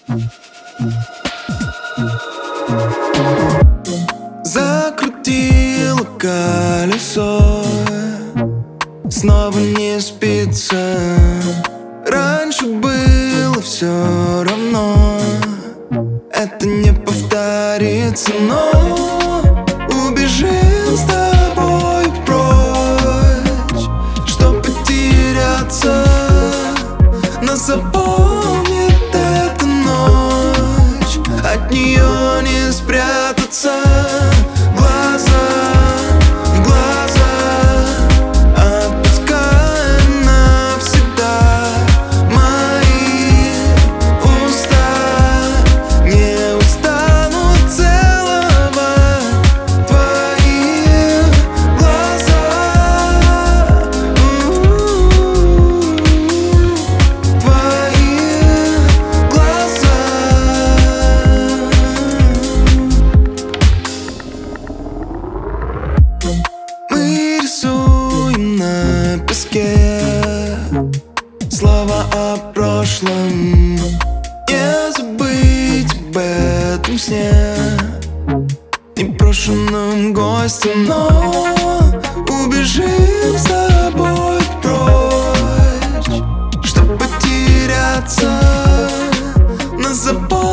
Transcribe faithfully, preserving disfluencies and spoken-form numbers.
Закрутила колесо, снова не спится. Раньше было все равно, это не повторится, но убежим с тобой прочь, чтоб потеряться. Нас запомнит эта ночь, от нее не спрятаться. Глаза в глаза, отпускай навсегда. Мои уста не устанут целовать твои глаза. Твои глаза. Мы рисуем на песке слова о прошлом, не забыть об этом сне, непрошенным гостем, но убежим с тобой прочь, чтоб потеряться. Нас запомнит